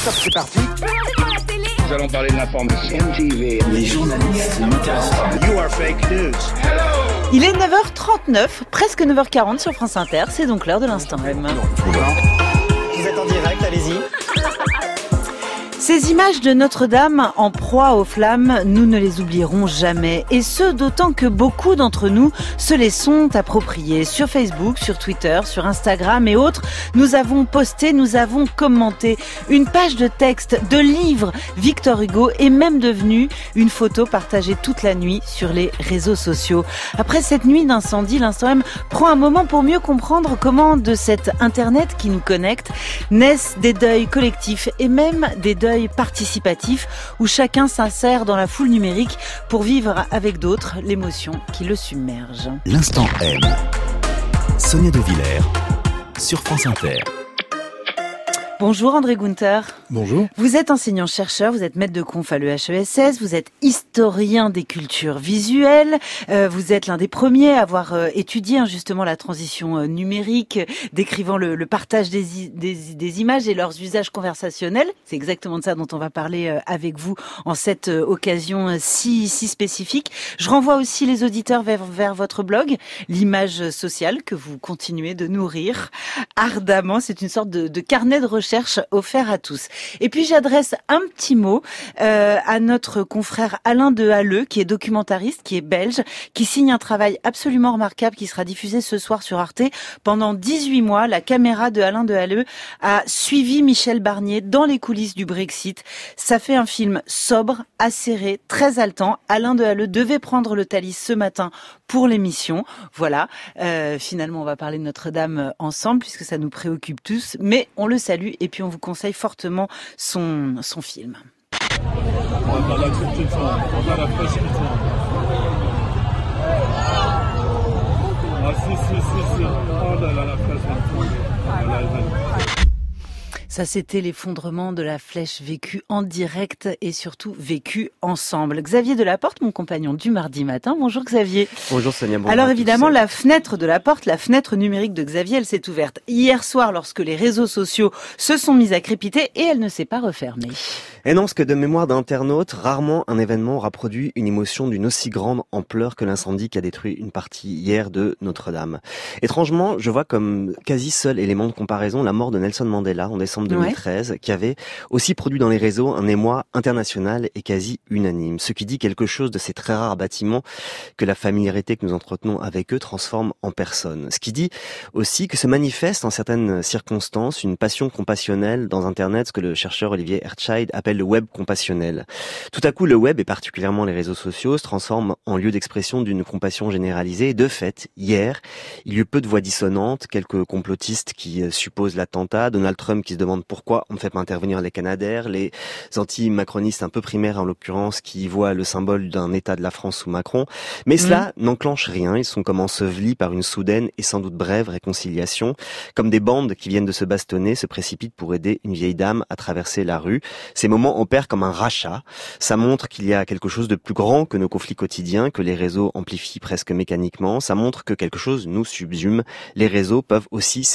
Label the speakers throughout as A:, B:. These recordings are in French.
A: Stop, c'est parti.
B: Nous allons parler de l'information.
C: MTV, les journalistes ne m'intéressent pas.
B: You are fake news. Hello.
D: Il est 9h39, presque 9h40 sur France Inter, c'est donc l'heure de l'Instant M.
E: Vous êtes en direct, allez-y.
D: Ces images de Notre-Dame en proie aux flammes, nous ne les oublierons jamais. Et ce, d'autant que beaucoup d'entre nous se les sont appropriés. Sur Facebook, sur Twitter, sur Instagram et autres, nous avons posté, nous avons commenté une page de texte, de livres Victor Hugo est même devenue une photo partagée toute la nuit sur les réseaux sociaux. Après cette nuit d'incendie, l'Instant M prend un moment pour mieux comprendre comment de cet Internet qui nous connecte naissent des deuils collectifs et même des deuils participatif où chacun s'insère dans la foule numérique pour vivre avec d'autres l'émotion qui le submerge.
F: L'Instant M. Sonia De Villers sur France Inter.
D: Bonjour André Gunther.
G: Bonjour.
D: Vous êtes enseignant-chercheur, vous êtes maître de conf à l'EHESS, vous êtes historien des cultures visuelles, vous êtes l'un des premiers à avoir étudié justement la transition numérique, décrivant le partage des images et leurs usages conversationnels. C'est exactement de ça dont on va parler avec vous en cette occasion si spécifique. Je renvoie aussi les auditeurs vers votre blog, l'image sociale que vous continuez de nourrir ardemment. C'est une sorte de carnet de recherche offert à tous. Et puis j'adresse un petit mot à notre confrère Alain de Halleux, qui est documentariste, qui est belge, qui signe un travail absolument remarquable qui sera diffusé ce soir sur Arte. Pendant 18 mois, la caméra de Alain de Halleux a suivi Michel Barnier dans les coulisses du Brexit. Ça fait un film sobre, acéré, très haletant. Alain de Halleux devait prendre le Thalys ce matin pour l'émission. Voilà. Finalement, on va parler de Notre-Dame ensemble puisque ça nous préoccupe tous. Mais on le salue et puis on vous conseille fortement son film.
G: On va l'accepter, on va la presque. Ah si. Oh là là, la presque.
D: Ça, c'était l'effondrement de la flèche vécue en direct et surtout vécue ensemble. Xavier Delaporte, mon compagnon du mardi matin. Bonjour Xavier.
E: Bonjour Sonia. Bonjour.
D: Alors évidemment, la fenêtre de la porte, la fenêtre numérique de Xavier, elle s'est ouverte hier soir lorsque les réseaux sociaux se sont mis à crépiter et elle ne s'est pas refermée.
E: Et non, parce que de mémoire d'internautes, rarement un événement aura produit une émotion d'une aussi grande ampleur que l'incendie qui a détruit une partie hier de Notre-Dame. Étrangement, je vois comme quasi seul élément de comparaison la mort de Nelson Mandela en décembre 2013, qui avait aussi produit dans les réseaux un émoi international et quasi unanime. Ce qui dit quelque chose de ces très rares bâtiments que la familiarité que nous entretenons avec eux transforme en personne. Ce qui dit aussi que se manifeste en certaines circonstances une passion compassionnelle dans Internet, ce que le chercheur Olivier Hertscheid appelle le web compassionnel. Tout à coup, le web et particulièrement les réseaux sociaux se transforment en lieu d'expression d'une compassion généralisée. Et de fait, hier, il y eut peu de voix dissonantes, quelques complotistes qui supposent l'attentat, Donald Trump qui se demande pourquoi on ne fait pas intervenir les Canadaires, les anti-macronistes un peu primaires en l'occurrence qui voient le symbole d'un État de la France sous Macron. Mais cela n'enclenche rien, ils sont comme ensevelis par une soudaine et sans doute brève réconciliation, comme des bandes qui viennent de se bastonner se précipitent pour aider une vieille dame à traverser la rue. Ces moments opèrent comme un rachat. Ça montre qu'il y a quelque chose de plus grand que nos conflits quotidiens, que les réseaux amplifient presque mécaniquement. Ça montre que quelque chose nous subsume. Les réseaux peuvent aussi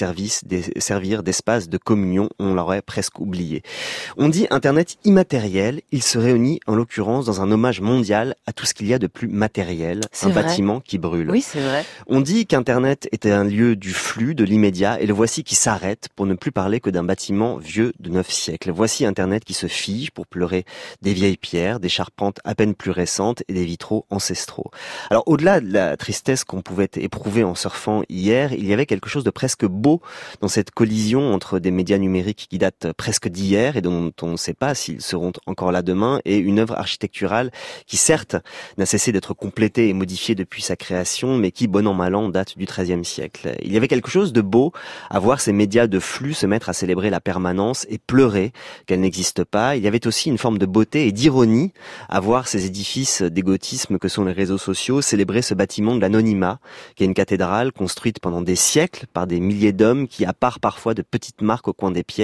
E: servir d'espace de communion. On l'aurait presque oublié. On dit Internet immatériel. Il se réunit en l'occurrence dans un hommage mondial à tout ce qu'il y a de plus matériel. C'est un vrai. Bâtiment qui brûle.
D: Oui, c'est vrai.
E: On dit qu'Internet était un lieu du flux, de l'immédiat, et le voici qui s'arrête pour ne plus parler que d'un bâtiment vieux de 9 siècles. Voici Internet qui se fige pour pleurer des vieilles pierres, des charpentes à peine plus récentes et des vitraux ancestraux. Alors au-delà de la tristesse qu'on pouvait éprouver en surfant hier, il y avait quelque chose de presque beau dans cette collision entre des médias numériques qui datent presque d'hier et dont on ne sait pas s'ils seront encore là demain, et une œuvre architecturale qui certes n'a cessé d'être complétée et modifiée depuis sa création, mais qui, bon an mal an, date du XIIIe siècle. Il y avait quelque chose de beau à voir ces médias de flux se mettre à célébrer la permanence et pleurer qu'elle n'existe pas. Il y avait aussi une forme de beauté et d'ironie à voir ces édifices d'égotisme que sont les réseaux sociaux célébrer ce bâtiment de l'anonymat, qui est une cathédrale construite pendant des siècles par des milliers d'hommes qui, à part parfois de petites marques au coin des pierres,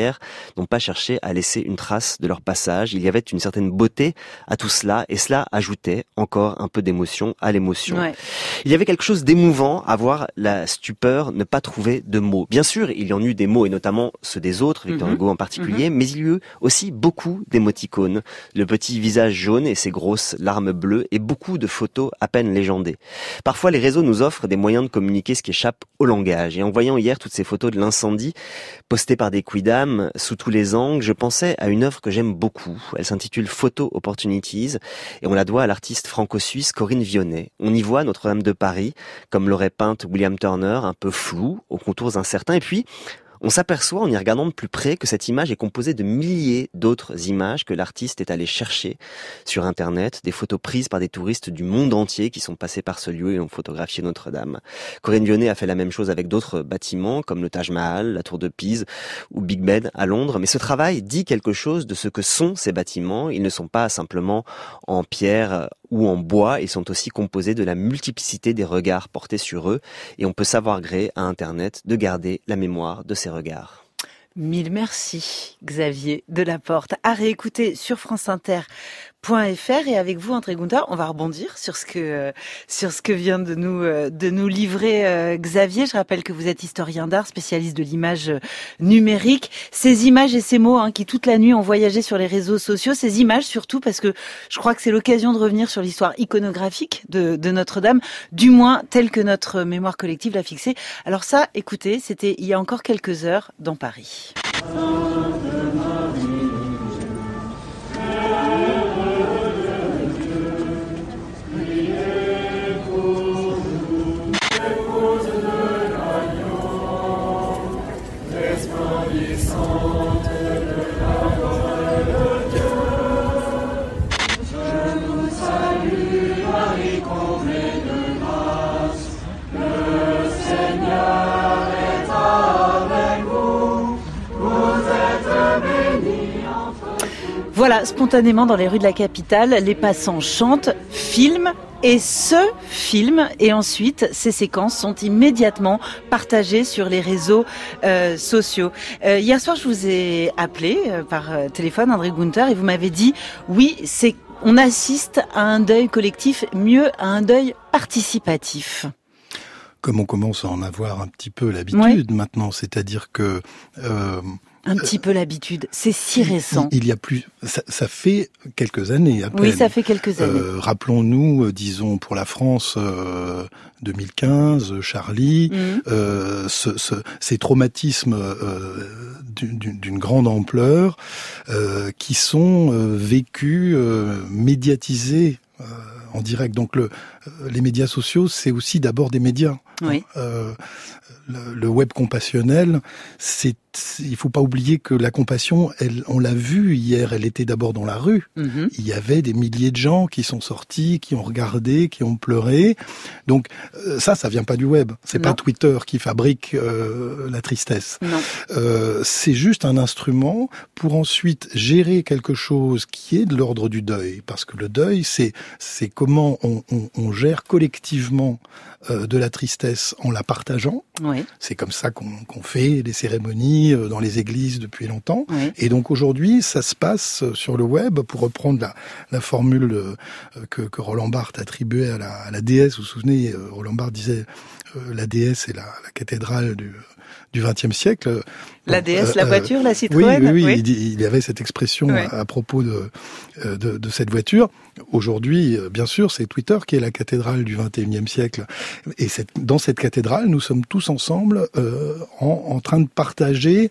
E: derrière n'ont pas cherché à laisser une trace de leur passage. Il y avait une certaine beauté à tout cela, et cela ajoutait encore un peu d'émotion à l'émotion. Ouais. Il y avait quelque chose d'émouvant à voir la stupeur ne pas trouver de mots. Bien sûr, il y en eut des mots, et notamment ceux des autres, Victor Hugo en particulier, mais il y eut aussi beaucoup d'émoticônes. Le petit visage jaune et ses grosses larmes bleues, et beaucoup de photos à peine légendées. Parfois, les réseaux nous offrent des moyens de communiquer ce qui échappe au langage. Et en voyant hier toutes ces photos de l'incendie, postées par des quidams, sous tous les angles, je pensais à une œuvre que j'aime beaucoup. Elle s'intitule Photo Opportunities, et on la doit à l'artiste franco-suisse Corinne Vionnet. On y voit Notre-Dame de Paris, comme l'aurait peinte William Turner, un peu floue, aux contours incertains, et puis on s'aperçoit en y regardant de plus près que cette image est composée de milliers d'autres images que l'artiste est allé chercher sur Internet, des photos prises par des touristes du monde entier qui sont passés par ce lieu et ont photographié Notre-Dame. Corinne Vionnet a fait la même chose avec d'autres bâtiments comme le Taj Mahal, la Tour de Pise ou Big Ben à Londres, mais ce travail dit quelque chose de ce que sont ces bâtiments. Ils ne sont pas simplement en pierre ou en bois, ils sont aussi composés de la multiplicité des regards portés sur eux, et on peut savoir gré à Internet de garder la mémoire de ces regards.
D: Mille merci Xavier Delaporte. À réécouter sur franceinter.fr, et avec vous André Gunther, on va rebondir sur ce que vient de nous livrer Xavier. Je rappelle que vous êtes historien d'art, spécialiste de l'image numérique. Ces images et ces mots qui toute la nuit ont voyagé sur les réseaux sociaux, ces images surtout parce que je crois que c'est l'occasion de revenir sur l'histoire iconographique de Notre-Dame, du moins telle que notre mémoire collective l'a fixée. Alors ça, écoutez, c'était il y a encore quelques heures dans Paris. Voilà, spontanément dans les rues de la capitale, les passants chantent, filment et se filment, et ensuite ces séquences sont immédiatement partagées sur les réseaux sociaux. Hier soir, je vous ai appelé par téléphone, André Gunther, et vous m'avez dit oui, on assiste à un deuil collectif, mieux à un deuil participatif.
A: Comme on commence à en avoir un petit peu l'habitude maintenant, c'est-à-dire que
D: un petit peu l'habitude, c'est si récent.
A: Il y a plus, ça fait quelques années à peine.
D: Oui, ça fait quelques années.
A: Rappelons-nous, disons pour la France 2015, Charlie, ces traumatismes d'une grande ampleur qui sont vécus, médiatisés en direct. Donc les médias sociaux, c'est aussi d'abord des médias.
D: Oui.
A: Le web compassionnel, il faut pas oublier que la compassion, on l'a vu hier, elle était d'abord dans la rue. Il y avait des milliers de gens qui sont sortis, qui ont regardé, qui ont pleuré. Donc ça vient pas du web. C'est pas Twitter qui fabrique la tristesse.
D: Non.
A: C'est juste un instrument pour ensuite gérer quelque chose qui est de l'ordre du deuil, parce que le deuil, c'est comment on gère collectivement de la tristesse en la partageant.
D: Oui.
A: C'est comme ça qu'on fait les cérémonies dans les églises depuis longtemps.
D: Oui.
A: Et donc aujourd'hui, ça se passe sur le web, pour reprendre la formule que Roland Barthes attribuait à la déesse. Vous vous souvenez, Roland Barthes disait la déesse est la cathédrale du XXe siècle.
D: La déesse, la voiture, la Citroën.
A: Oui. Il y avait cette expression à propos de cette voiture. Aujourd'hui, bien sûr, c'est Twitter qui est la cathédrale du XXIe siècle. Et dans cette cathédrale, nous sommes tous ensemble en train de partager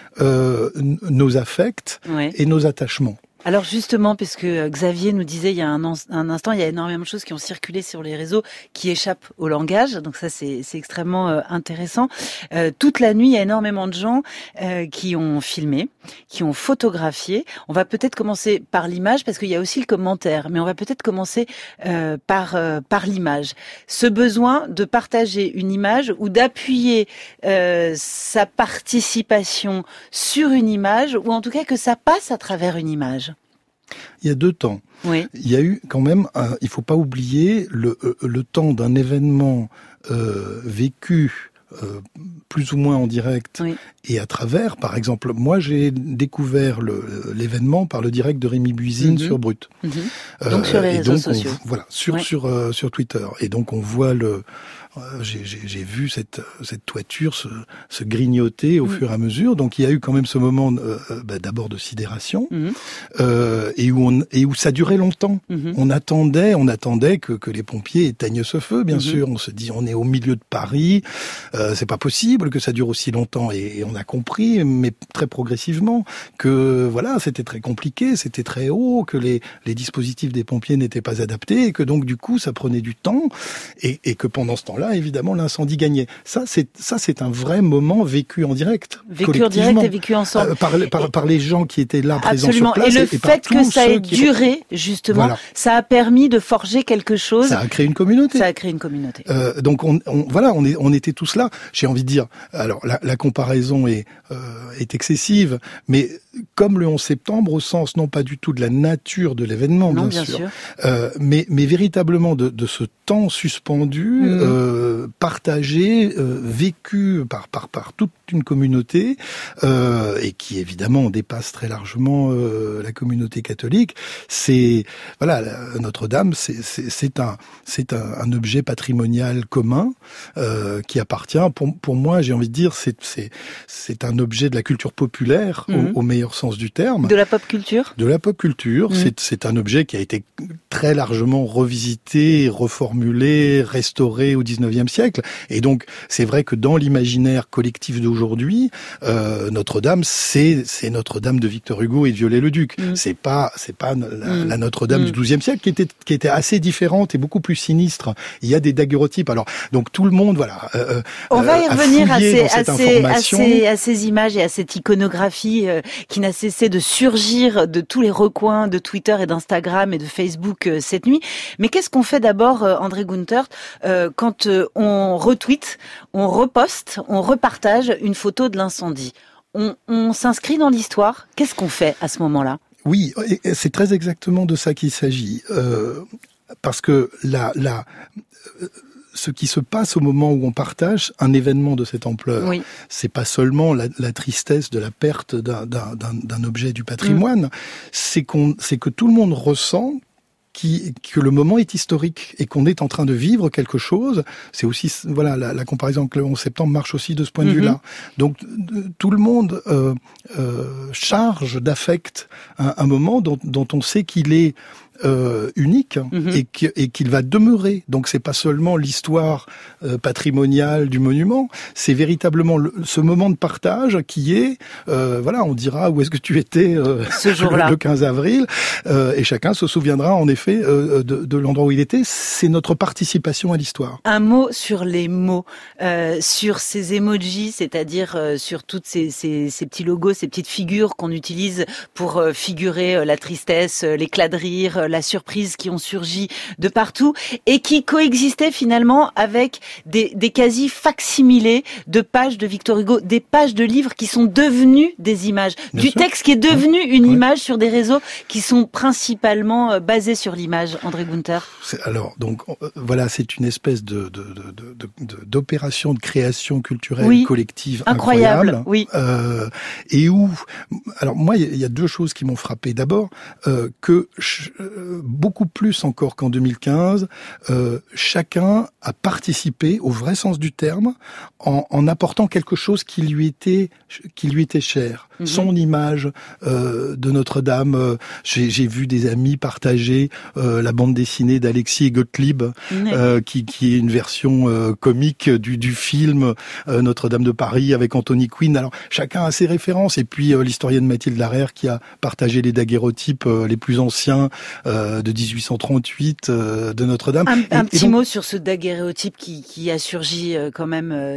A: nos affects et nos attachements.
D: Alors justement, puisque Xavier nous disait il y a un instant, il y a énormément de choses qui ont circulé sur les réseaux qui échappent au langage, donc ça c'est extrêmement intéressant. Toute la nuit, il y a énormément de gens qui ont filmé, qui ont photographié. On va peut-être commencer par l'image, parce qu'il y a aussi le commentaire, mais on va peut-être commencer par l'image. Ce besoin de partager une image ou d'appuyer sa participation sur une image, ou en tout cas que ça passe à travers une image.
A: Il y a 2 temps.
D: Oui.
A: Il y a eu quand même, il faut pas oublier le temps d'un événement vécu plus ou moins en direct et à travers. Par exemple, moi j'ai découvert l'événement par le direct de Rémi Buisine sur Brut.
D: Donc sur les réseaux sociaux.
A: Voilà, sur Twitter. Et donc on voit j'ai vu cette toiture se grignoter au fur et à mesure. Donc il y a eu quand même ce moment d'abord de sidération et où ça durait longtemps. On attendait que les pompiers éteignent ce feu, bien sûr. On se dit on est au milieu de Paris, c'est pas possible que ça dure aussi longtemps. Et on a compris, mais très progressivement, que voilà, c'était très compliqué, c'était très haut, que les dispositifs des pompiers n'étaient pas adaptés, et que donc du coup ça prenait du temps, et que pendant ce temps-là, évidemment, l'incendie gagnait. Ça, c'est un vrai moment vécu en direct.
D: Vécu en direct et vécu ensemble.
A: Par les gens qui étaient là, présents sur place.
D: Et le fait que ça ait duré, justement, ça a permis de forger quelque chose.
A: Ça a créé une communauté. Donc, on était tous là. J'ai envie de dire, alors, la comparaison est excessive, mais comme le 11 septembre, au sens non pas du tout de la nature de l'événement, bien sûr. Mais véritablement de ce temps suspendu, partagé, vécu par toute une communauté, et qui évidemment dépasse très largement la communauté catholique. C'est Notre-Dame, c'est un objet patrimonial commun qui appartient. Pour moi, j'ai envie de dire, c'est un objet de la culture populaire au meilleur sens du terme.
D: De la pop culture.
A: De la pop culture. C'est un objet qui a été très largement revisité, reformulé, restauré au XIXe siècle. Et donc, c'est vrai que dans l'imaginaire collectif d'aujourd'hui, Notre-Dame, c'est Notre-Dame de Victor Hugo et de Viollet-le-Duc. C'est pas la Notre-Dame du XIIe siècle qui était assez différente et beaucoup plus sinistre. Il y a des daguerreotypes. Alors, donc tout le monde,
D: on va y revenir à ces images et à cette iconographie qui n'a cessé de surgir de tous les recoins de Twitter et d'Instagram et de Facebook cette nuit. Mais qu'est-ce qu'on fait d'abord, André Guntert, quand on retweet, on reposte, on repartage une photo de l'incendie? On s'inscrit dans l'histoire. Qu'est-ce qu'on fait à ce moment-là?
A: Oui, c'est très exactement de ça qu'il s'agit. Parce que ce qui se passe au moment où on partage un événement de cette ampleur, c'est pas seulement la tristesse de la perte d'un objet du patrimoine, c'est que tout le monde ressent que le moment est historique et qu'on est en train de vivre quelque chose. C'est aussi, la comparaison avec le 11 septembre marche aussi de ce point de vue-là. Donc, tout le monde charge d'affect un moment dont on sait qu'il est unique et qu'il va demeurer. Donc c'est pas seulement l'histoire patrimoniale du monument, c'est véritablement ce moment de partage qui est, on dira où est-ce que tu étais
D: ce jour-là,
A: le 15 avril, et chacun se souviendra en effet de l'endroit où il était. C'est notre participation à l'histoire.
D: Un mot sur les mots, sur ces emojis, c'est-à-dire sur toutes ces petits logos, ces petites figures qu'on utilise pour figurer la tristesse, l'éclat de rire, la surprise qui ont surgi de partout et qui coexistaient finalement avec des quasi-facsimilés de pages de Victor Hugo, des pages de livres qui sont devenues des images, texte qui est devenu une image sur des réseaux qui sont principalement basés sur l'image. André Guntert.
A: Alors, donc, c'est une espèce d'opération de création culturelle collective incroyable. Et où, alors moi, il y a deux choses qui m'ont frappé. D'abord, que beaucoup plus encore qu'en 2015, chacun a participé au vrai sens du terme en apportant quelque chose qui lui était cher. Son image de Notre-Dame. J'ai vu des amis partager la bande dessinée d'Alexis Gottlieb, qui est une version comique du film Notre-Dame de Paris avec Anthony Quinn. Alors chacun a ses références. Et puis l'historienne Mathilde Larère qui a partagé les daguerréotypes les plus anciens de 1838 de Notre-Dame.
D: Un petit mot sur ce daguerréotype qui a surgi quand même...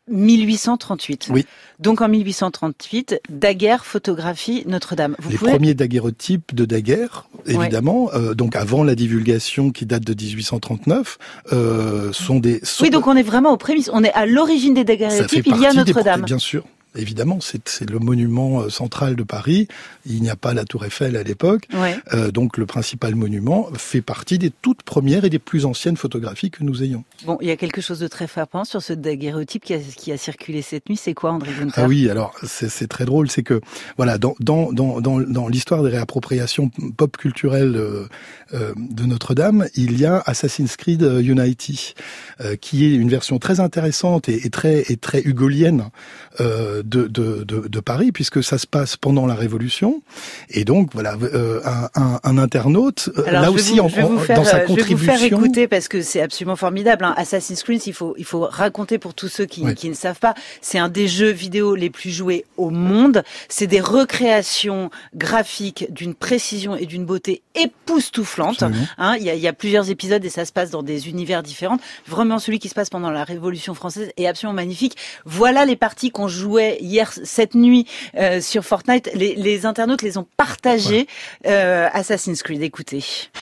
D: 1838.
A: Oui.
D: Donc en 1838, Daguerre photographie Notre-Dame.
A: Premiers daguerreotypes de Daguerre, évidemment, donc avant la divulgation qui date de 1839, sont des...
D: Oui, donc on est vraiment aux prémices. On est à l'origine des daguerréotypes, il y a Notre-Dame.
A: Bien sûr. évidemment, c'est le monument central de Paris. Il n'y a pas la Tour Eiffel à l'époque.
D: Ouais.
A: Donc le principal monument fait partie des toutes premières et des plus anciennes photographies que nous ayons.
D: Bon, il y a quelque chose de très frappant sur ce daguerréotype qui a circulé cette nuit. C'est quoi, André Günther ?
A: Ah oui, alors c'est très drôle, c'est que voilà, dans l'histoire des réappropriations pop culturelles de Notre-Dame, il y a Assassin's Creed Unity, qui est une version très intéressante et très hugolienne de Paris, puisque ça se passe pendant la Révolution. Et donc voilà, un internaute,
D: alors,
A: là aussi dans sa contribution.
D: Je vais vous faire écouter parce que c'est absolument formidable. Hein. Assassin's Creed, il faut raconter pour tous ceux qui ne savent pas. C'est un des jeux vidéo les plus joués au monde. C'est des recréations graphiques d'une précision et d'une beauté époustouflante. Hein, il y a plusieurs épisodes et ça se passe dans des univers différents. Vraiment, celui qui se passe pendant la Révolution française est absolument magnifique. Voilà les parties qu'on jouait hier, cette nuit, sur Fortnite. Les internautes les ont partagées. Assassin's Creed, écoutez.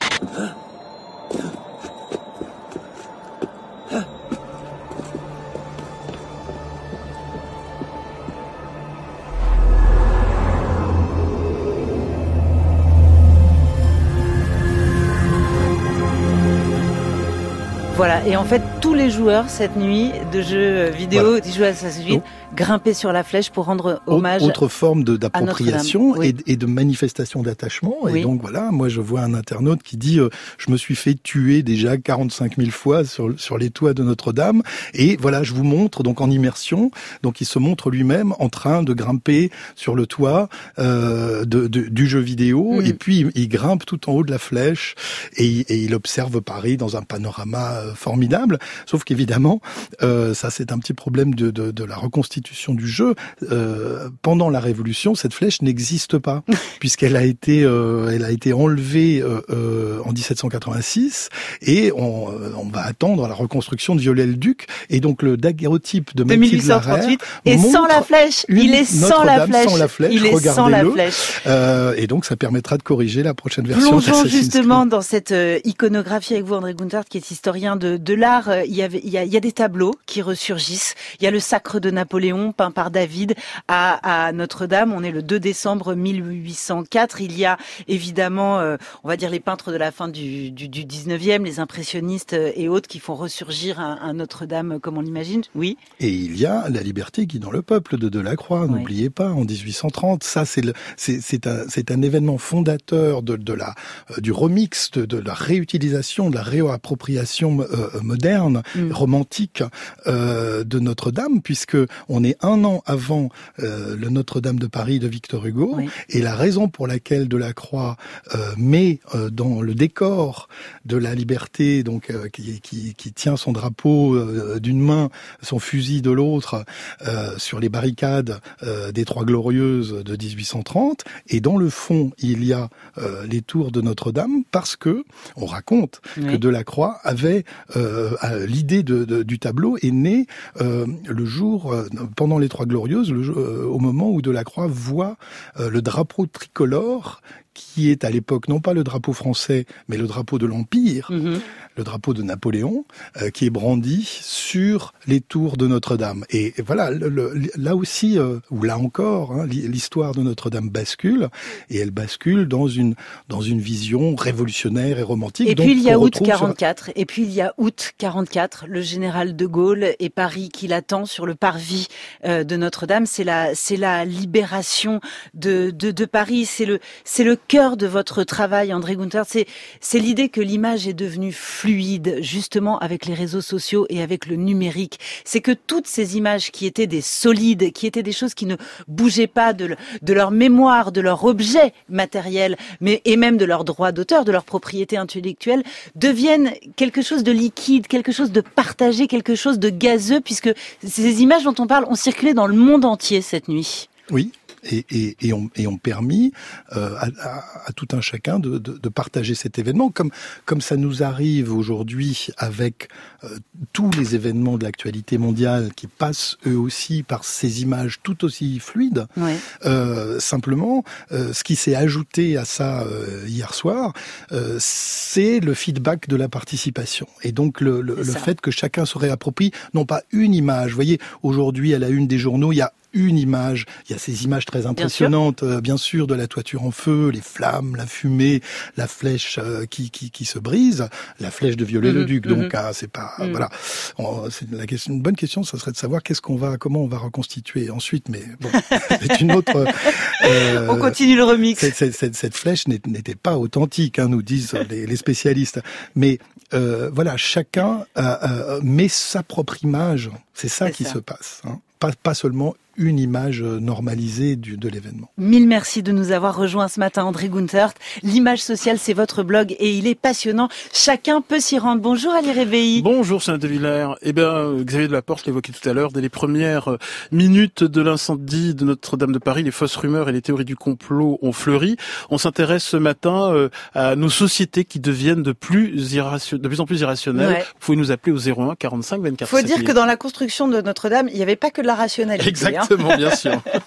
D: Voilà, et en fait, tous les joueurs, cette nuit, de jeux vidéo, qui jouent à Assassin's Creed, grimper sur la flèche pour rendre hommage.
A: Autre forme d'appropriation et de manifestation d'attachement. Oui. Et donc voilà, moi je vois un internaute qui dit je me suis fait tuer déjà 45 000 fois sur les toits de Notre-Dame. Et voilà, je vous montre donc en immersion. Donc il se montre lui-même en train de grimper sur le toit du jeu vidéo. Et puis il grimpe tout en haut de la flèche et il observe Paris dans un panorama formidable. Sauf qu'évidemment, ça c'est un petit problème de la reconstitution du jeu. Pendant la Révolution, cette flèche n'existe pas, puisqu'elle a été enlevée en 1786, et on va attendre la reconstruction de Viollet-le-Duc, et donc le daguerréotype de Mathilde Larrey
D: et sans la flèche, il est sans la flèche, il est sans la flèche.
A: Et donc ça permettra de corriger la prochaine version.
D: Plongeons justement dans cette iconographie avec vous, André Günther, qui est historien de l'art. Il y a des tableaux qui ressurgissent. Il y a le Sacre de Napoléon, peint par David à Notre-Dame. On est le 2 décembre 1804. Il y a évidemment, on va dire, les peintres de la fin du 19e, les impressionnistes et autres qui font ressurgir un Notre-Dame comme on l'imagine. Oui.
A: Et il y a La liberté qui est dans le peuple de Delacroix. N'oubliez pas, en 1830. Ça, c'est un événement fondateur du remix, de la réutilisation, de la réappropriation moderne, romantique de Notre-Dame, puisque on est un an avant le Notre-Dame de Paris de Victor Hugo, et la raison pour laquelle Delacroix met dans le décor de la liberté, donc qui tient son drapeau d'une main, son fusil de l'autre, sur les barricades des Trois Glorieuses de 1830, et dans le fond il y a les tours de Notre-Dame, parce que on raconte que Delacroix avait l'idée du tableau est née le jour pendant les Trois Glorieuses, au moment où Delacroix voit le drapeau tricolore, qui est à l'époque non pas le drapeau français, mais le drapeau de l'Empire, le drapeau de Napoléon, qui est brandi sur les tours de Notre-Dame. Et voilà, là aussi, ou là encore, l'histoire de Notre-Dame bascule, et elle bascule dans une vision révolutionnaire et romantique.
D: Et puis il y a août 44, le général de Gaulle et Paris qui l'attend sur le parvis de Notre-Dame. C'est la libération de Paris, c'est le cœur de votre travail, André Günther. C'est l'idée que l'image est devenue fluide, justement avec les réseaux sociaux et avec le numérique. C'est que toutes ces images qui étaient des solides, qui étaient des choses qui ne bougeaient pas de leur mémoire, de leur objet matériel, et même de leur droit d'auteur, de leur propriété intellectuelle, deviennent quelque chose de liquide, quelque chose de partagé, quelque chose de gazeux, puisque ces images dont on parle ont circulé dans le monde entier cette nuit.
A: Oui. Et ont permis à tout un chacun de partager cet événement, comme ça nous arrive aujourd'hui avec tous les événements de l'actualité mondiale qui passent eux aussi par ces images tout aussi fluides. Simplement, ce qui s'est ajouté à ça hier soir, c'est le feedback de la participation. Et donc le fait que chacun se réapproprie non pas une image. Vous voyez, aujourd'hui à la une des journaux, il y a une image. Il y a ces images très impressionnantes, bien sûr, de la toiture en feu, les flammes, la fumée, la flèche qui se brise, la flèche de Viollet-le-Duc. Donc, c'est pas voilà. C'est une bonne question. Ça serait de savoir comment on va reconstituer ensuite. Mais bon, c'est une autre.
D: On continue le remix.
A: Cette flèche n'était pas authentique, nous disent les spécialistes. Mais voilà, chacun met sa propre image. C'est ça qui se passe. Pas seulement une image normalisée de l'événement.
D: Mille merci de nous avoir rejoints ce matin, André Gunthert. L'image sociale, c'est votre blog et il est passionnant. Chacun peut s'y rendre. Bonjour Ali Réveilly.
G: Bonjour Sonia De Villers. Xavier Delaporte l'évoquait tout à l'heure, dès les premières minutes de l'incendie de Notre-Dame de Paris, les fausses rumeurs et les théories du complot ont fleuri. On s'intéresse ce matin à nos sociétés qui deviennent de plus en plus irrationnelles. Ouais. Vous pouvez nous appeler au 01 45 24
D: 7000. Faut dire que dans la construction de Notre-Dame, il n'y avait pas que de la rationalité.
G: Exactement, bien sûr.